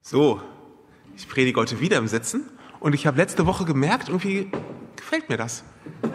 So, ich predige heute wieder im Sitzen und ich habe letzte Woche gemerkt, irgendwie gefällt mir das.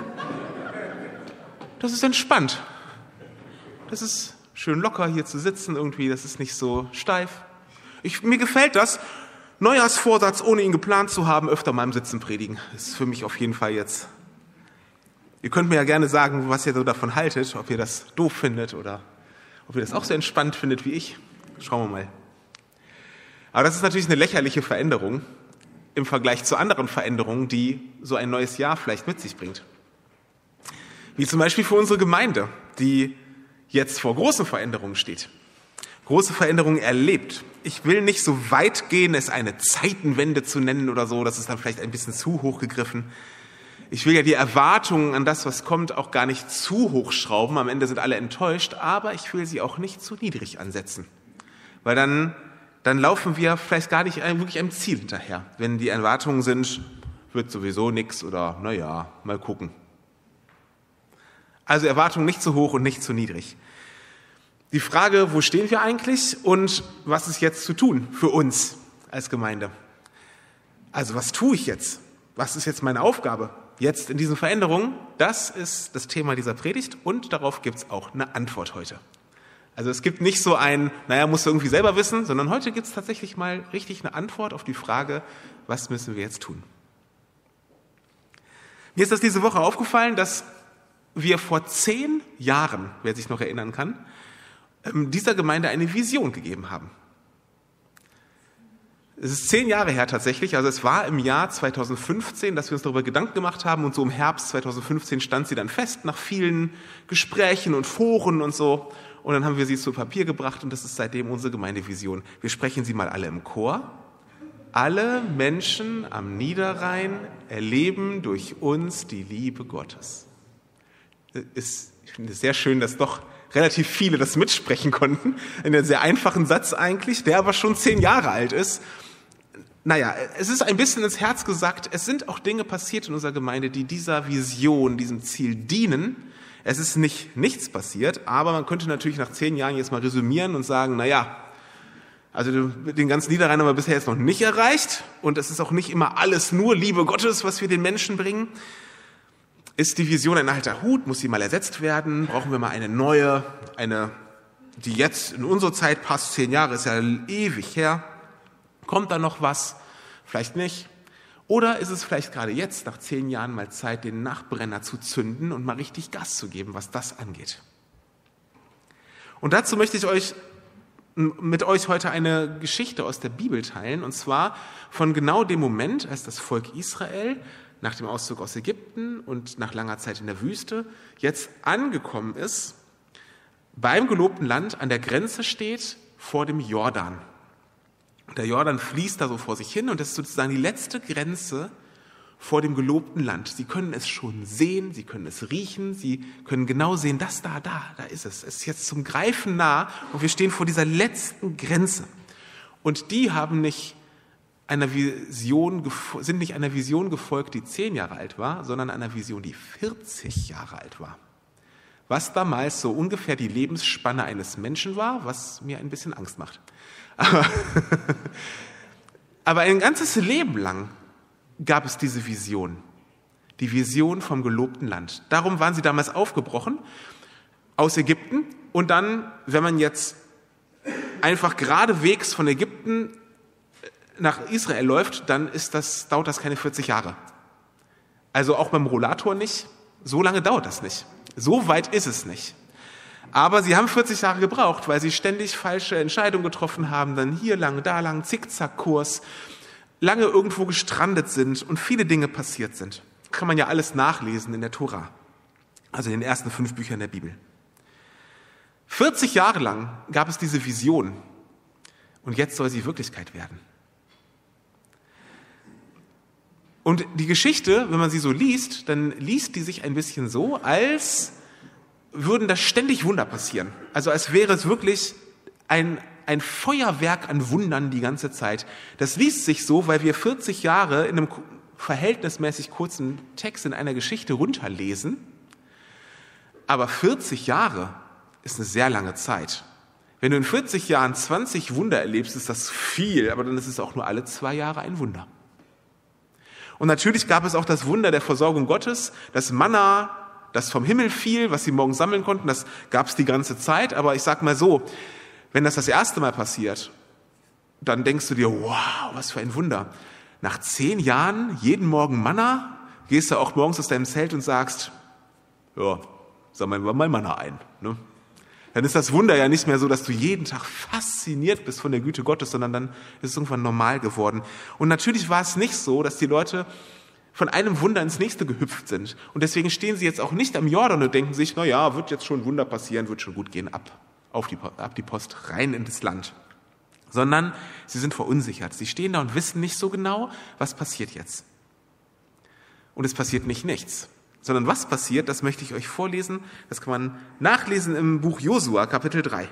Das ist entspannt. Das ist schön locker hier zu sitzen irgendwie, das ist nicht so steif. Mir gefällt das. Neujahrsvorsatz, ohne ihn geplant zu haben, öfter mal im Sitzen predigen. Das ist für mich auf jeden Fall jetzt. Ihr könnt mir ja gerne sagen, was ihr so davon haltet, ob ihr das doof findet oder ob ihr das auch so entspannt findet wie ich. Schauen wir mal. Aber das ist natürlich eine lächerliche Veränderung im Vergleich zu anderen Veränderungen, die so ein neues Jahr vielleicht mit sich bringt. Wie zum Beispiel für unsere Gemeinde, die jetzt vor großen Veränderungen steht. Große Veränderungen erlebt. Ich will nicht so weit gehen, es eine Zeitenwende zu nennen oder so, das ist dann vielleicht ein bisschen zu hoch gegriffen. Ich will ja die Erwartungen an das, was kommt, auch gar nicht zu hoch schrauben. Am Ende sind alle enttäuscht, aber ich will sie auch nicht zu niedrig ansetzen. Weil dann laufen wir vielleicht gar nicht wirklich einem Ziel hinterher. Wenn die Erwartungen sind, wird sowieso nichts oder naja, mal gucken. Also Erwartungen nicht zu hoch und nicht zu niedrig. Die Frage, wo stehen wir eigentlich und was ist jetzt zu tun für uns als Gemeinde? Also was tue ich jetzt? Was ist jetzt meine Aufgabe? Jetzt in diesen Veränderungen, das ist das Thema dieser Predigt und darauf gibt es auch eine Antwort heute. Also es gibt nicht so musst du irgendwie selber wissen, sondern heute gibt es tatsächlich mal richtig eine Antwort auf die Frage, was müssen wir jetzt tun? Mir ist das diese Woche aufgefallen, dass wir vor 10 Jahren, wer sich noch erinnern kann, dieser Gemeinde eine Vision gegeben haben. Es ist 10 Jahre her tatsächlich, also es war im Jahr 2015, dass wir uns darüber Gedanken gemacht haben und so im Herbst 2015 stand sie dann fest nach vielen Gesprächen und Foren und so und dann haben wir sie zu Papier gebracht und das ist seitdem unsere Gemeindevision. Wir sprechen sie mal alle im Chor. Alle Menschen am Niederrhein erleben durch uns die Liebe Gottes. Ich finde es sehr schön, dass doch relativ viele das mitsprechen konnten. In einem sehr einfachen Satz eigentlich, der aber schon 10 Jahre alt ist. Naja, es ist ein bisschen ins Herz gesagt, es sind auch Dinge passiert in unserer Gemeinde, die dieser Vision, diesem Ziel dienen. Es ist nicht nichts passiert, aber man könnte natürlich nach 10 Jahren jetzt mal resümieren und sagen, also den ganzen Niederrhein haben wir bisher jetzt noch nicht erreicht und es ist auch nicht immer alles nur Liebe Gottes, was wir den Menschen bringen. Ist die Vision ein alter Hut? Muss sie mal ersetzt werden? Brauchen wir mal eine neue, die jetzt in unsere Zeit passt? 10 Jahre ist ja ewig her. Kommt da noch was? Vielleicht nicht. Oder ist es vielleicht gerade jetzt, nach 10 Jahren, mal Zeit, den Nachbrenner zu zünden und mal richtig Gas zu geben, was das angeht? Und dazu möchte ich mit euch heute eine Geschichte aus der Bibel teilen, und zwar von genau dem Moment, als das Volk Israel nach dem Auszug aus Ägypten und nach langer Zeit in der Wüste jetzt angekommen ist, beim gelobten Land an der Grenze steht vor dem Jordan. Der Jordan fließt da so vor sich hin und das ist sozusagen die letzte Grenze vor dem gelobten Land. Sie können es schon sehen, sie können es riechen, sie können genau sehen, da ist es. Es ist jetzt zum Greifen nah und wir stehen vor dieser letzten Grenze. Und die sind nicht einer Vision gefolgt, die 10 Jahre alt war, sondern einer Vision, die 40 Jahre alt war. Was damals so ungefähr die Lebensspanne eines Menschen war, was mir ein bisschen Angst macht. Aber ein ganzes Leben lang gab es diese Vision. Die Vision vom gelobten Land. Darum waren sie damals aufgebrochen aus Ägypten. Und dann, wenn man jetzt einfach geradewegs von Ägypten nach Israel läuft, dann dauert das keine 40 Jahre. Also auch beim Rollator nicht. So lange dauert das nicht. So weit ist es nicht. Aber sie haben 40 Jahre gebraucht, weil sie ständig falsche Entscheidungen getroffen haben, dann hier lang, da lang, Zickzackkurs, lange irgendwo gestrandet sind und viele Dinge passiert sind. Kann man ja alles nachlesen in der Tora, also in den ersten 5 Büchern der Bibel. 40 Jahre lang gab es diese Vision und jetzt soll sie Wirklichkeit werden. Und die Geschichte, wenn man sie so liest, dann liest die sich ein bisschen so, als würden da ständig Wunder passieren. Also als wäre es wirklich ein Feuerwerk an Wundern die ganze Zeit. Das liest sich so, weil wir 40 Jahre in einem verhältnismäßig kurzen Text in einer Geschichte runterlesen. Aber 40 Jahre ist eine sehr lange Zeit. Wenn du in 40 Jahren 20 Wunder erlebst, ist das viel, aber dann ist es auch nur alle 2 Jahre ein Wunder. Und natürlich gab es auch das Wunder der Versorgung Gottes, das Manna, das vom Himmel fiel, was sie morgens sammeln konnten, das gab es die ganze Zeit. Aber ich sag mal so, wenn das erste Mal passiert, dann denkst du dir, wow, was für ein Wunder. Nach 10 Jahren, jeden Morgen Manna, gehst du auch morgens aus deinem Zelt und sagst, ja, sammeln wir mal Manna ein. Ne? Dann ist das Wunder ja nicht mehr so, dass du jeden Tag fasziniert bist von der Güte Gottes, sondern dann ist es irgendwann normal geworden. Und natürlich war es nicht so, dass die Leute von einem Wunder ins nächste gehüpft sind. Und deswegen stehen sie jetzt auch nicht am Jordan und denken sich, na ja, wird jetzt schon ein Wunder passieren, wird schon gut gehen, ab die Post, rein in das Land. Sondern sie sind verunsichert. Sie stehen da und wissen nicht so genau, was passiert jetzt. Und es passiert nicht nichts. Sondern was passiert, das möchte ich euch vorlesen. Das kann man nachlesen im Buch Josua, Kapitel 3.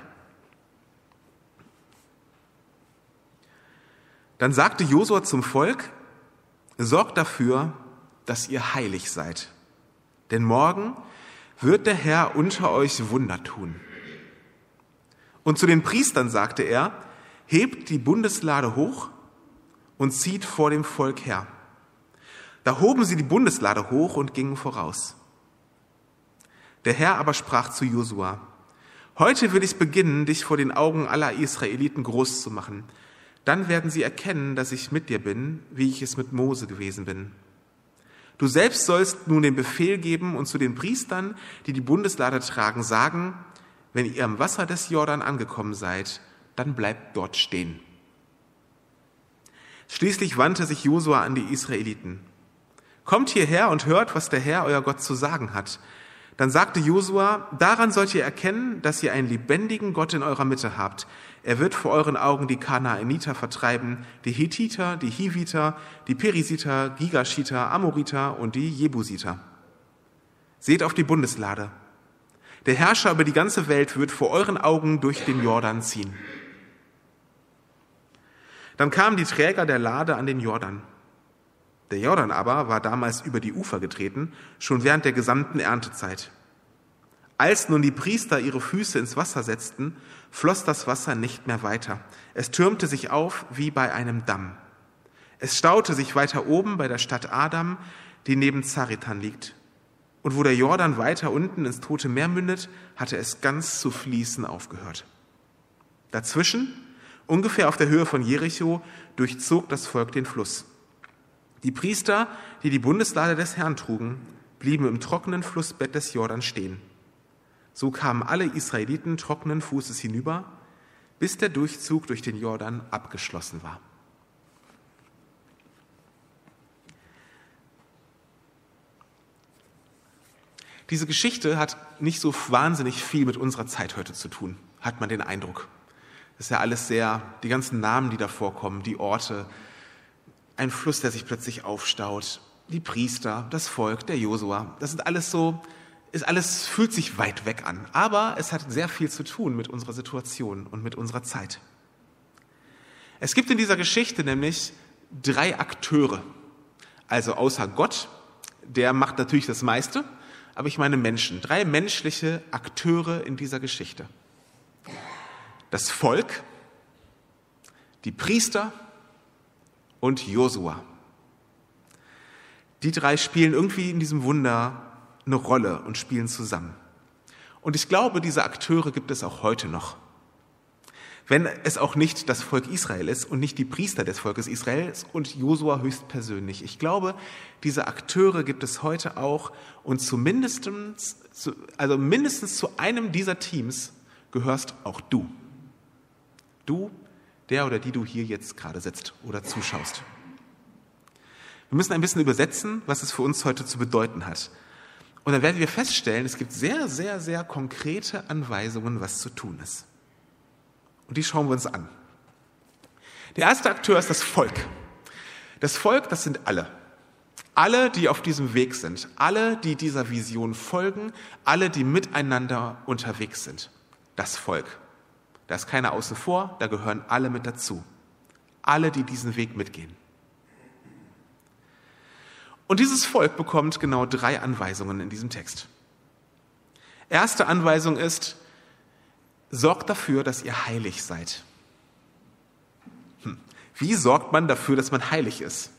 Dann sagte Josua zum Volk, sorgt dafür, dass ihr heilig seid. Denn morgen wird der Herr unter euch Wunder tun. Und zu den Priestern sagte er, hebt die Bundeslade hoch und zieht vor dem Volk her. Da hoben sie die Bundeslade hoch und gingen voraus. Der Herr aber sprach zu Josua, heute will ich beginnen, dich vor den Augen aller Israeliten groß zu machen. Dann werden sie erkennen, dass ich mit dir bin, wie ich es mit Mose gewesen bin. Du selbst sollst nun den Befehl geben und zu den Priestern, die die Bundeslade tragen, sagen, wenn ihr am Wasser des Jordan angekommen seid, dann bleibt dort stehen. Schließlich wandte sich Josua an die Israeliten. Kommt hierher und hört, was der Herr, euer Gott, zu sagen hat. Dann sagte Josua, daran sollt ihr erkennen, dass ihr einen lebendigen Gott in eurer Mitte habt. Er wird vor euren Augen die Kanaaniter vertreiben, die Hethiter, die Hiviter, die Perisiter, Gigashiter, Amoriter und die Jebusiter. Seht auf die Bundeslade. Der Herrscher über die ganze Welt wird vor euren Augen durch den Jordan ziehen. Dann kamen die Träger der Lade an den Jordan. Der Jordan aber war damals über die Ufer getreten, schon während der gesamten Erntezeit. Als nun die Priester ihre Füße ins Wasser setzten, floss das Wasser nicht mehr weiter. Es türmte sich auf wie bei einem Damm. Es staute sich weiter oben bei der Stadt Adam, die neben Zaretan liegt. Und wo der Jordan weiter unten ins Tote Meer mündet, hatte es ganz zu fließen aufgehört. Dazwischen, ungefähr auf der Höhe von Jericho, durchzog das Volk den Fluss. Die Priester, die die Bundeslade des Herrn trugen, blieben im trockenen Flussbett des Jordan stehen. So kamen alle Israeliten trockenen Fußes hinüber, bis der Durchzug durch den Jordan abgeschlossen war. Diese Geschichte hat nicht so wahnsinnig viel mit unserer Zeit heute zu tun, hat man den Eindruck. Das ist ja alles die ganzen Namen, die da vorkommen, die Orte, ein Fluss, der sich plötzlich aufstaut, die Priester, das Volk, der Josua. Das sind alles fühlt sich weit weg an. Aber es hat sehr viel zu tun mit unserer Situation und mit unserer Zeit. Es gibt in dieser Geschichte nämlich 3 Akteure. Also außer Gott, der macht natürlich das meiste, aber ich meine Menschen. 3 menschliche Akteure in dieser Geschichte. Das Volk, die Priester und Josua. Die 3 spielen irgendwie in diesem Wunder eine Rolle und spielen zusammen. Und ich glaube, diese Akteure gibt es auch heute noch. Wenn es auch nicht das Volk Israel ist und nicht die Priester des Volkes Israels und Josua höchstpersönlich. Ich glaube, diese Akteure gibt es heute auch und mindestens zu einem dieser Teams gehörst auch du. Du, der oder die du hier jetzt gerade sitzt oder zuschaust. Wir müssen ein bisschen übersetzen, was es für uns heute zu bedeuten hat. Und dann werden wir feststellen, es gibt sehr, sehr, sehr konkrete Anweisungen, was zu tun ist. Und die schauen wir uns an. Der erste Akteur ist das Volk. Das Volk, das sind alle. Alle, die auf diesem Weg sind. Alle, die dieser Vision folgen. Alle, die miteinander unterwegs sind. Das Volk. Da ist keiner außen vor, da gehören alle mit dazu. Alle, die diesen Weg mitgehen. Und dieses Volk bekommt genau 3 Anweisungen in diesem Text. Erste Anweisung ist, sorgt dafür, dass ihr heilig seid. Wie sorgt man dafür, dass man heilig ist?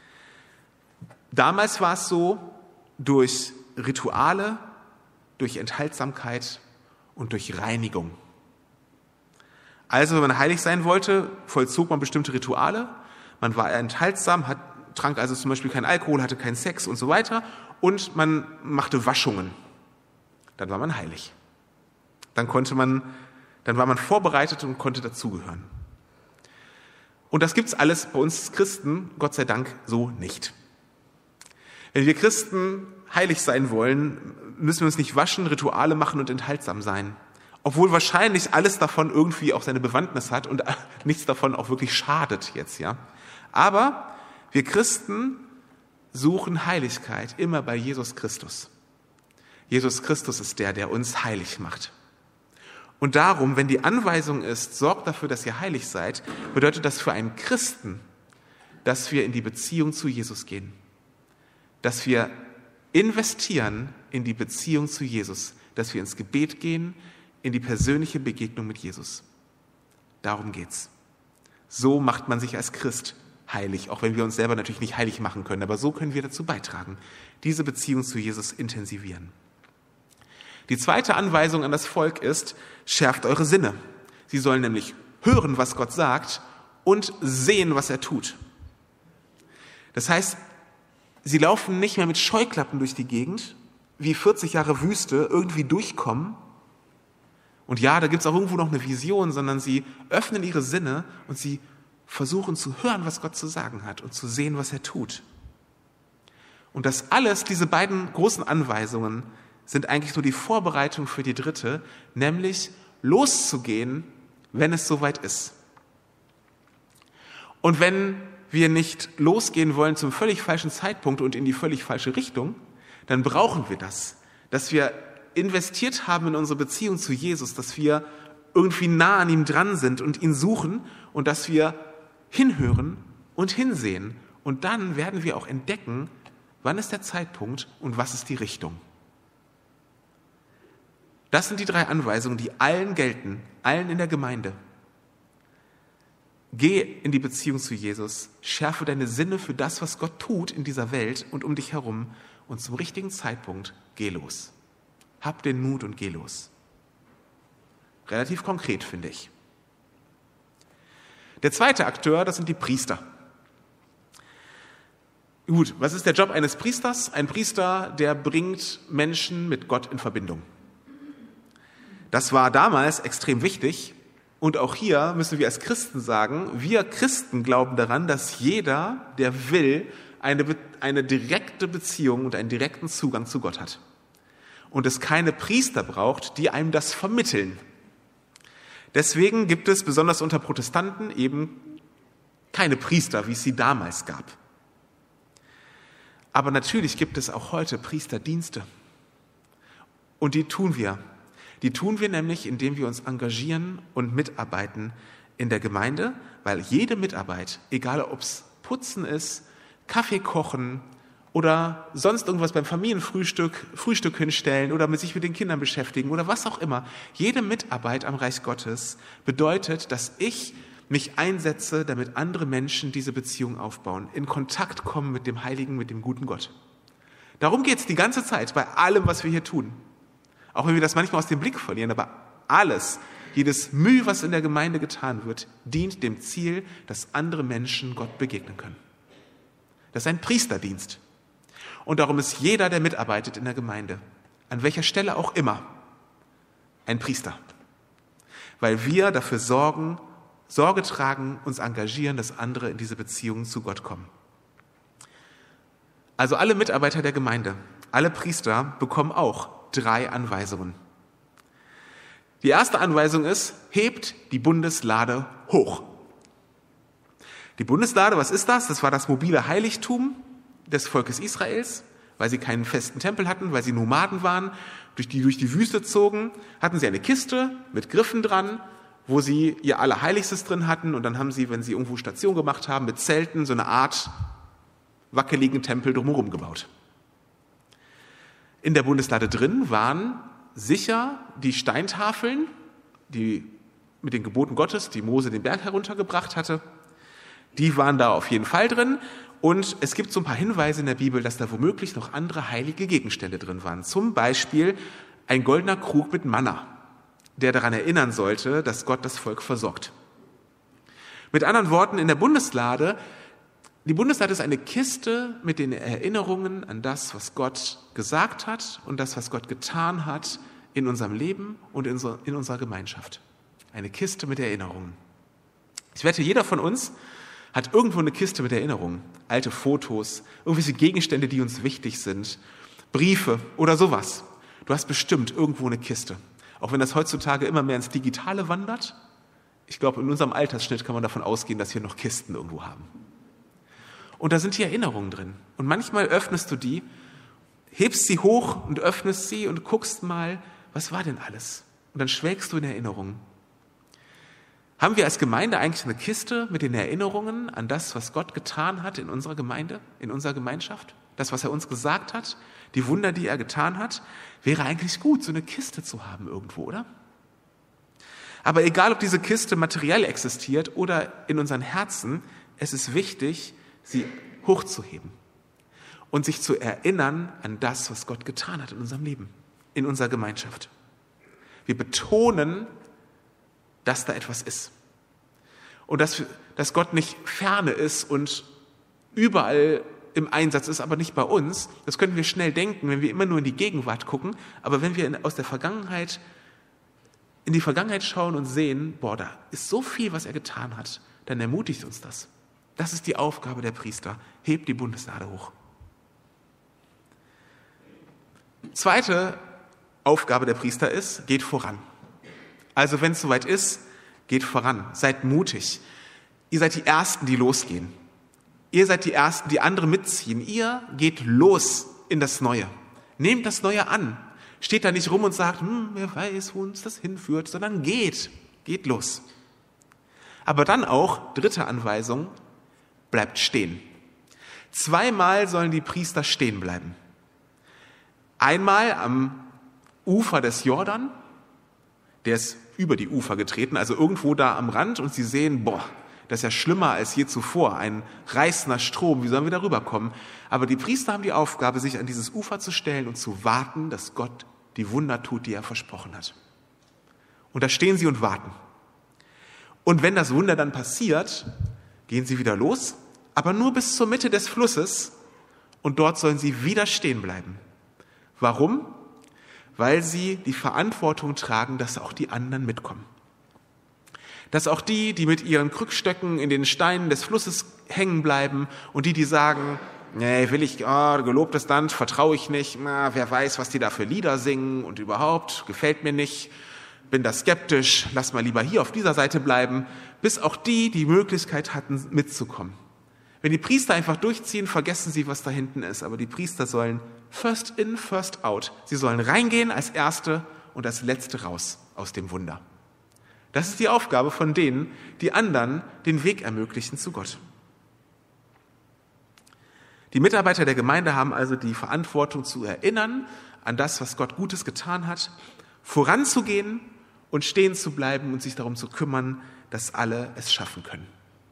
Damals war es so, durch Rituale, durch Enthaltsamkeit und durch Reinigung. Also wenn man heilig sein wollte, vollzog man bestimmte Rituale. Man war enthaltsam, trank also zum Beispiel keinen Alkohol, hatte keinen Sex und so weiter. Und man machte Waschungen. Dann war man heilig. Dann war man vorbereitet und konnte dazugehören. Und das gibt's alles bei uns Christen, Gott sei Dank, so nicht. Wenn wir Christen heilig sein wollen, müssen wir uns nicht waschen, Rituale machen und enthaltsam sein. Obwohl wahrscheinlich alles davon irgendwie auch seine Bewandtnis hat und nichts davon auch wirklich schadet jetzt, ja. Aber wir Christen suchen Heiligkeit immer bei Jesus Christus. Jesus Christus ist der uns heilig macht. Und darum, wenn die Anweisung ist, sorgt dafür, dass ihr heilig seid, bedeutet das für einen Christen, dass wir in die Beziehung zu Jesus gehen. Dass wir investieren in die Beziehung zu Jesus, dass wir ins Gebet gehen, in die persönliche Begegnung mit Jesus. Darum geht's. So macht man sich als Christ heilig, auch wenn wir uns selber natürlich nicht heilig machen können, aber so können wir dazu beitragen, diese Beziehung zu Jesus intensivieren. Die zweite Anweisung an das Volk ist, schärft eure Sinne. Sie sollen nämlich hören, was Gott sagt und sehen, was er tut. Das heißt, sie laufen nicht mehr mit Scheuklappen durch die Gegend, wie 40 Jahre Wüste irgendwie durchkommen. Und ja, da gibt es auch irgendwo noch eine Vision, sondern sie öffnen ihre Sinne und sie versuchen zu hören, was Gott zu sagen hat und zu sehen, was er tut. Und das alles, diese beiden großen Anweisungen, sind eigentlich nur die Vorbereitung für die dritte, nämlich loszugehen, wenn es soweit ist. Und wenn wir nicht losgehen wollen zum völlig falschen Zeitpunkt und in die völlig falsche Richtung, dann brauchen wir das, dass wir investiert haben in unsere Beziehung zu Jesus, dass wir irgendwie nah an ihm dran sind und ihn suchen und dass wir hinhören und hinsehen. Und dann werden wir auch entdecken, wann ist der Zeitpunkt und was ist die Richtung. Das sind die 3 Anweisungen, die allen gelten, allen in der Gemeinde. Geh in die Beziehung zu Jesus, schärfe deine Sinne für das, was Gott tut in dieser Welt und um dich herum und zum richtigen Zeitpunkt geh los. Hab den Mut und geh los. Relativ konkret, finde ich. Der zweite Akteur, das sind die Priester. Gut, was ist der Job eines Priesters? Ein Priester, der bringt Menschen mit Gott in Verbindung. Das war damals extrem wichtig und auch hier müssen wir als Christen sagen, wir Christen glauben daran, dass jeder, der will, eine direkte Beziehung und einen direkten Zugang zu Gott hat. Und es keine Priester braucht, die einem das vermitteln. Deswegen gibt es besonders unter Protestanten eben keine Priester, wie es sie damals gab. Aber natürlich gibt es auch heute Priesterdienste. Und die tun wir. Die tun wir nämlich, indem wir uns engagieren und mitarbeiten in der Gemeinde, weil jede Mitarbeit, egal ob es Putzen ist, Kaffee kochen oder sonst irgendwas beim Frühstück hinstellen oder sich mit den Kindern beschäftigen oder was auch immer, jede Mitarbeit am Reich Gottes bedeutet, dass ich mich einsetze, damit andere Menschen diese Beziehung aufbauen, in Kontakt kommen mit dem Heiligen, mit dem guten Gott. Darum geht es die ganze Zeit bei allem, was wir hier tun. Auch wenn wir das manchmal aus dem Blick verlieren, aber alles, jedes Mühe, was in der Gemeinde getan wird, dient dem Ziel, dass andere Menschen Gott begegnen können. Das ist ein Priesterdienst. Und darum ist jeder, der mitarbeitet in der Gemeinde, an welcher Stelle auch immer, ein Priester. Weil wir dafür Sorge tragen, uns engagieren, dass andere in diese Beziehung zu Gott kommen. Also alle Mitarbeiter der Gemeinde, alle Priester bekommen auch 3 Anweisungen. Die erste Anweisung ist, hebt die Bundeslade hoch. Die Bundeslade, was ist das? Das war das mobile Heiligtum des Volkes Israels, weil sie keinen festen Tempel hatten, weil sie Nomaden waren, durch die Wüste zogen, hatten sie eine Kiste mit Griffen dran, wo sie ihr Allerheiligstes drin hatten und dann haben sie, wenn sie irgendwo Station gemacht haben, mit Zelten so eine Art wackeligen Tempel drumherum gebaut. In der Bundeslade drin waren sicher die Steintafeln mit den Geboten Gottes, die Mose den Berg heruntergebracht hatte, die waren da auf jeden Fall drin. Und es gibt so ein paar Hinweise in der Bibel, dass da womöglich noch andere heilige Gegenstände drin waren. Zum Beispiel ein goldener Krug mit Manna, der daran erinnern sollte, dass Gott das Volk versorgt. Mit anderen Worten, in der Bundeslade, die Bundeslade ist eine Kiste mit den Erinnerungen an das, was Gott gesagt hat und das, was Gott getan hat in unserem Leben und in unserer Gemeinschaft. Eine Kiste mit Erinnerungen. Ich wette, jeder von uns hat irgendwo eine Kiste mit Erinnerungen. Alte Fotos, irgendwelche Gegenstände, die uns wichtig sind, Briefe oder sowas. Du hast bestimmt irgendwo eine Kiste. Auch wenn das heutzutage immer mehr ins Digitale wandert. Ich glaube, in unserem Altersschnitt kann man davon ausgehen, dass wir noch Kisten irgendwo haben. Und da sind die Erinnerungen drin. Und manchmal öffnest du die, hebst sie hoch und öffnest sie und guckst mal, was war denn alles? Und dann schwelgst du in Erinnerungen. Haben wir als Gemeinde eigentlich eine Kiste mit den Erinnerungen an das, was Gott getan hat in unserer Gemeinde, in unserer Gemeinschaft? Das, was er uns gesagt hat, die Wunder, die er getan hat, wäre eigentlich gut, so eine Kiste zu haben irgendwo, oder? Aber egal, ob diese Kiste materiell existiert oder in unseren Herzen, es ist wichtig, sie hochzuheben und sich zu erinnern an das, was Gott getan hat in unserem Leben, in unserer Gemeinschaft. Wir betonen, dass da etwas ist. Und dass Gott nicht ferne ist und überall im Einsatz ist, aber nicht bei uns. Das können wir schnell denken, wenn wir immer nur in die Gegenwart gucken. Aber wenn wir in die Vergangenheit schauen und sehen, boah, da ist so viel, was er getan hat, dann ermutigt uns das. Das ist die Aufgabe der Priester. Hebt die Bundeslade hoch. Zweite Aufgabe der Priester ist, geht voran. Also wenn es soweit ist, geht voran. Seid mutig. Ihr seid die Ersten, die losgehen. Ihr seid die Ersten, die andere mitziehen. Ihr geht los in das Neue. Nehmt das Neue an. Steht da nicht rum und sagt, wer weiß, wo uns das hinführt, sondern geht los. Aber dann auch, dritte Anweisung, bleibt stehen. 2-mal sollen die Priester stehen bleiben. Einmal am Ufer des Jordan, der ist über die Ufer getreten, also irgendwo da am Rand, und sie sehen, das ist ja schlimmer als je zuvor, ein reißender Strom, wie sollen wir da rüberkommen? Aber die Priester haben die Aufgabe, sich an dieses Ufer zu stellen und zu warten, dass Gott die Wunder tut, die er versprochen hat. Und da stehen sie und warten. Und wenn das Wunder dann passiert, gehen sie wieder los, aber nur bis zur Mitte des Flusses, und dort sollen sie wieder stehen bleiben. Warum? Weil sie die Verantwortung tragen, dass auch die anderen mitkommen. Dass auch die mit ihren Krückstöcken in den Steinen des Flusses hängen bleiben und die sagen, nee, will ich, gelobtes Land, vertraue ich nicht, wer weiß, was die da für Lieder singen und überhaupt, gefällt mir nicht, bin da skeptisch, lass mal lieber hier auf dieser Seite bleiben, bis auch die Möglichkeit hatten, mitzukommen. Wenn die Priester einfach durchziehen, vergessen sie, was da hinten ist. Aber die Priester sollen first in, first out. Sie sollen reingehen als Erste und als Letzte raus aus dem Wunder. Das ist die Aufgabe von denen, die anderen den Weg ermöglichen zu Gott. Die Mitarbeiter der Gemeinde haben also die Verantwortung zu erinnern an das, was Gott Gutes getan hat, voranzugehen und stehen zu bleiben und sich darum zu kümmern, dass alle es schaffen können.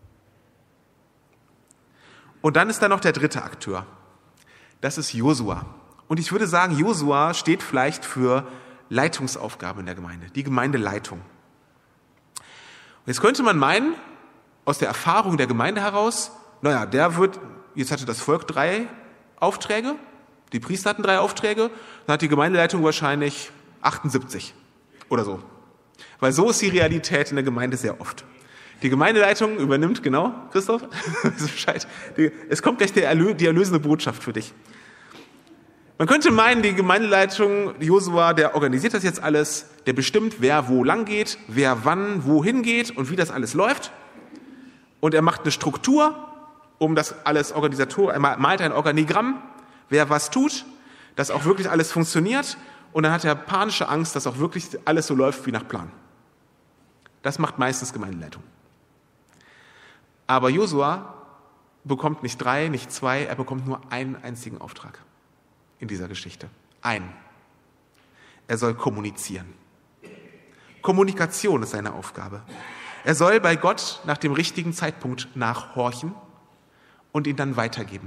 Und dann ist da noch der dritte Akteur. Das ist Josua. Und ich würde sagen, Josua steht vielleicht für Leitungsaufgabe in der Gemeinde, die Gemeindeleitung. Und jetzt könnte man meinen, aus der Erfahrung der Gemeinde heraus, jetzt hatte das Volk 3 Aufträge, die Priester hatten 3 Aufträge, dann hat die Gemeindeleitung wahrscheinlich 78 oder so. Weil so ist die Realität in der Gemeinde sehr oft. Die Gemeindeleitung übernimmt, genau, Christoph, Bescheid. Es kommt gleich die erlösende Botschaft für dich. Man könnte meinen, die Gemeindeleitung, Josua, der organisiert das jetzt alles, der bestimmt, wer wo lang geht, wer wann wohin geht und wie das alles läuft. Und er macht eine Struktur, um das alles organisatorisch, er malt ein Organigramm, wer was tut, dass auch wirklich alles funktioniert. Und dann hat er panische Angst, dass auch wirklich alles so läuft wie nach Plan. Das macht meistens Gemeindeleitung. Aber Josua bekommt nicht 3, nicht 2, er bekommt nur einen einzigen Auftrag in dieser Geschichte. Einen. Er soll kommunizieren. Kommunikation ist seine Aufgabe. Er soll bei Gott nach dem richtigen Zeitpunkt nachhorchen und ihn dann weitergeben.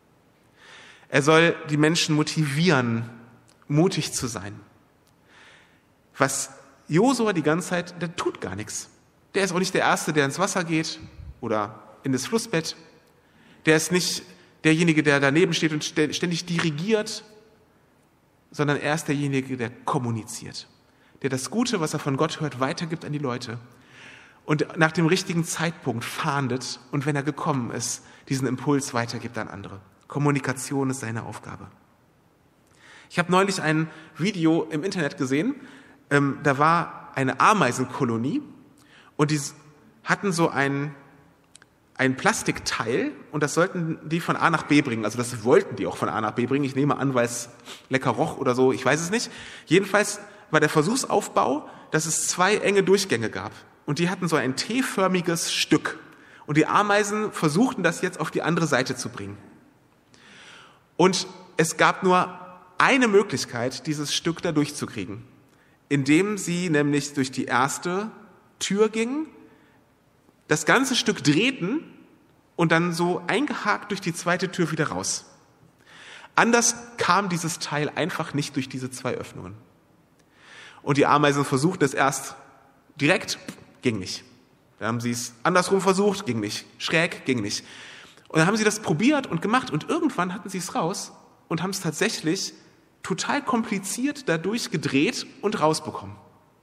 Er soll die Menschen motivieren, mutig zu sein. Was Josua die ganze Zeit, der tut gar nichts. Der ist auch nicht der Erste, der ins Wasser geht oder in das Flussbett. Der ist nicht derjenige, der daneben steht und ständig dirigiert, sondern er ist derjenige, der kommuniziert. Der das Gute, was er von Gott hört, weitergibt an die Leute. Und nach dem richtigen Zeitpunkt fahndet und wenn er gekommen ist, diesen Impuls weitergibt an andere. Kommunikation ist seine Aufgabe. Ich habe neulich ein Video im Internet gesehen, da war eine Ameisenkolonie und die hatten so ein Plastikteil und das sollten die von A nach B bringen. Also das wollten die auch von A nach B bringen. Ich nehme an, weil es lecker roch oder so, ich weiß es nicht. Jedenfalls war der Versuchsaufbau, dass es 2 enge Durchgänge gab. Und die hatten so ein T-förmiges Stück. Und die Ameisen versuchten das jetzt auf die andere Seite zu bringen. Und es gab nur eine Möglichkeit, dieses Stück da durchzukriegen, indem sie nämlich durch die erste Tür gingen, das ganze Stück drehten und dann so eingehakt durch die zweite Tür wieder raus. Anders kam dieses Teil einfach nicht durch diese 2 Öffnungen. Und die Ameisen versuchten es erst direkt, ging nicht. Dann haben sie es andersrum versucht, ging nicht. Schräg, ging nicht. Und dann haben sie das probiert und gemacht und irgendwann hatten sie es raus und haben es tatsächlich total kompliziert dadurch gedreht und rausbekommen.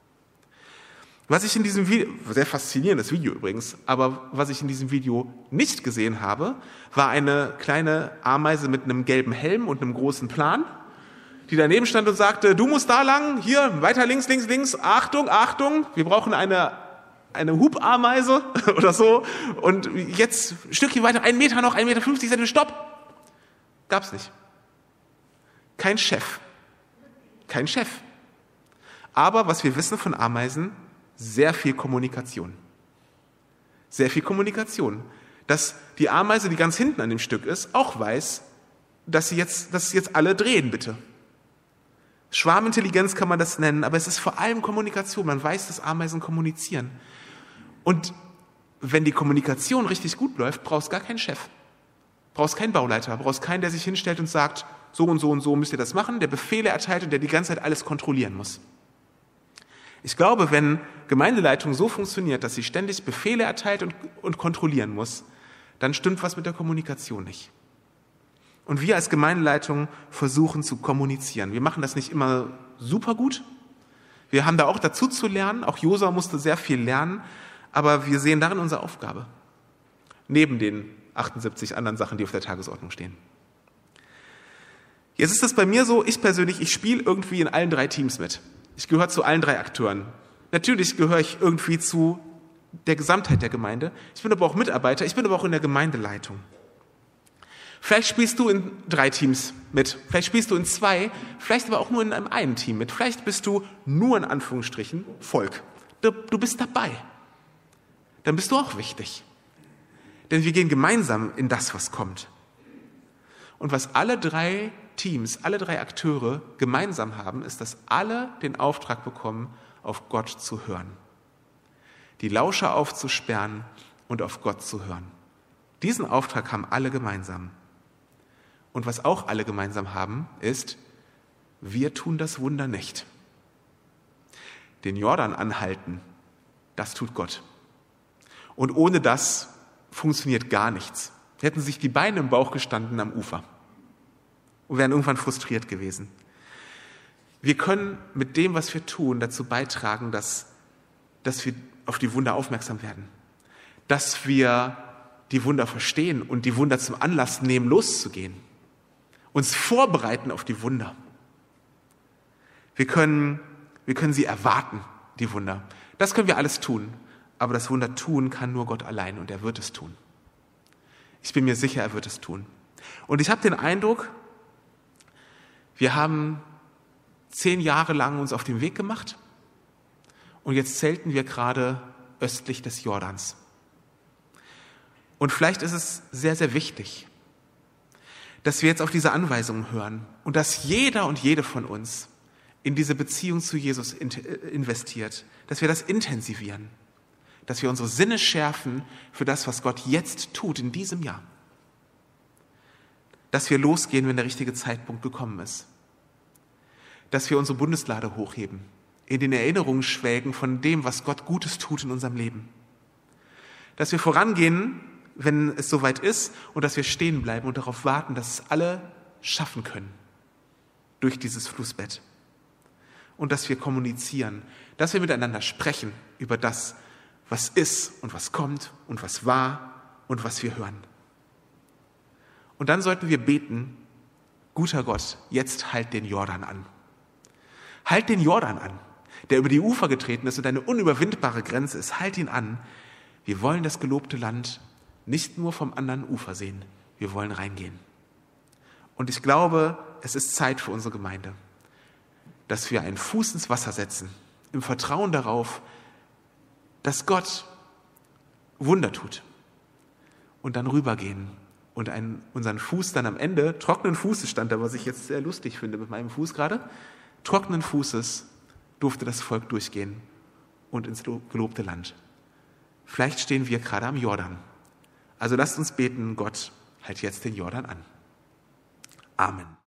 Was ich in diesem Video, sehr faszinierendes Video übrigens, aber was ich in diesem Video nicht gesehen habe, war eine kleine Ameise mit einem gelben Helm und einem großen Plan, die daneben stand und sagte, du musst da lang, hier, weiter links, links, links, Achtung, Achtung, wir brauchen eine Hubameise oder so und jetzt ein Stückchen weiter, 1 Meter noch, 1,50 Meter, stopp. Gab's nicht. Kein Chef. Kein Chef. Aber was wir wissen von Ameisen, sehr viel Kommunikation. Sehr viel Kommunikation. Dass die Ameise, die ganz hinten an dem Stück ist, auch weiß, dass jetzt alle drehen, bitte. Schwarmintelligenz kann man das nennen, aber es ist vor allem Kommunikation. Man weiß, dass Ameisen kommunizieren. Und wenn die Kommunikation richtig gut läuft, brauchst du gar keinen Chef. Brauchst keinen Bauleiter, brauchst keinen, der sich hinstellt und sagt, so und so und so müsst ihr das machen, der Befehle erteilt und der die ganze Zeit alles kontrollieren muss. Ich glaube, wenn Gemeindeleitung so funktioniert, dass sie ständig Befehle erteilt und kontrollieren muss, dann stimmt was mit der Kommunikation nicht. Und wir als Gemeindeleitung versuchen zu kommunizieren. Wir machen das nicht immer super gut. Wir haben da auch dazu zu lernen. Auch Josua musste sehr viel lernen. Aber wir sehen darin unsere Aufgabe. Neben den 78 anderen Sachen, die auf der Tagesordnung stehen. Jetzt ist es bei mir so, ich persönlich, ich spiele irgendwie in allen 3 Teams mit. Ich gehöre zu allen 3 Akteuren. Natürlich gehöre ich irgendwie zu der Gesamtheit der Gemeinde. Ich bin aber auch Mitarbeiter, ich bin aber auch in der Gemeindeleitung. Vielleicht spielst du in 3 Teams mit, vielleicht spielst du in 2, vielleicht aber auch nur in einem Team mit. Vielleicht bist du nur in Anführungsstrichen Volk. Du bist dabei. Dann bist du auch wichtig. Denn wir gehen gemeinsam in das, was kommt. Und was alle 3 Teams, alle 3 Akteure gemeinsam haben, ist, dass alle den Auftrag bekommen, auf Gott zu hören. Die Lauscher aufzusperren und auf Gott zu hören. Diesen Auftrag haben alle gemeinsam. Und was auch alle gemeinsam haben, ist, wir tun das Wunder nicht. Den Jordan anhalten, das tut Gott. Und ohne das funktioniert gar nichts. Hätten sich die Beine im Bauch gestanden am Ufer und wären irgendwann frustriert gewesen. Wir können mit dem, was wir tun, dazu beitragen, dass wir auf die Wunder aufmerksam werden. Dass wir die Wunder verstehen und die Wunder zum Anlass nehmen, loszugehen. Uns vorbereiten auf die Wunder. Wir können sie erwarten, die Wunder. Das können wir alles tun. Aber das Wunder tun kann nur Gott allein und er wird es tun. Ich bin mir sicher, er wird es tun. Und ich habe den Eindruck, wir haben 10 Jahre lang uns auf den Weg gemacht und jetzt zelten wir gerade östlich des Jordans. Und vielleicht ist es sehr, sehr wichtig, dass wir jetzt auf diese Anweisungen hören und dass jeder und jede von uns in diese Beziehung zu Jesus investiert, dass wir das intensivieren, dass wir unsere Sinne schärfen für das, was Gott jetzt tut in diesem Jahr. Dass wir losgehen, wenn der richtige Zeitpunkt gekommen ist. Dass wir unsere Bundeslade hochheben, in den Erinnerungen schwelgen von dem, was Gott Gutes tut in unserem Leben. Dass wir vorangehen, wenn es soweit ist, und dass wir stehen bleiben und darauf warten, dass es alle schaffen können durch dieses Flussbett. Und dass wir kommunizieren, dass wir miteinander sprechen über das, was ist und was kommt und was war und was wir hören. Und dann sollten wir beten, guter Gott, jetzt halt den Jordan an. Halt den Jordan an, der über die Ufer getreten ist und eine unüberwindbare Grenze ist. Halt ihn an. Wir wollen das gelobte Land nicht nur vom anderen Ufer sehen. Wir wollen reingehen. Und ich glaube, es ist Zeit für unsere Gemeinde, dass wir einen Fuß ins Wasser setzen, im Vertrauen darauf, dass Gott Wunder tut und dann rübergehen und unseren Fuß dann am Ende, trockenen Fußes stand da, was ich jetzt sehr lustig finde mit meinem Fuß gerade, trockenen Fußes durfte das Volk durchgehen und ins gelobte Land. Vielleicht stehen wir gerade am Jordan. Also lasst uns beten, Gott, halt jetzt den Jordan an. Amen.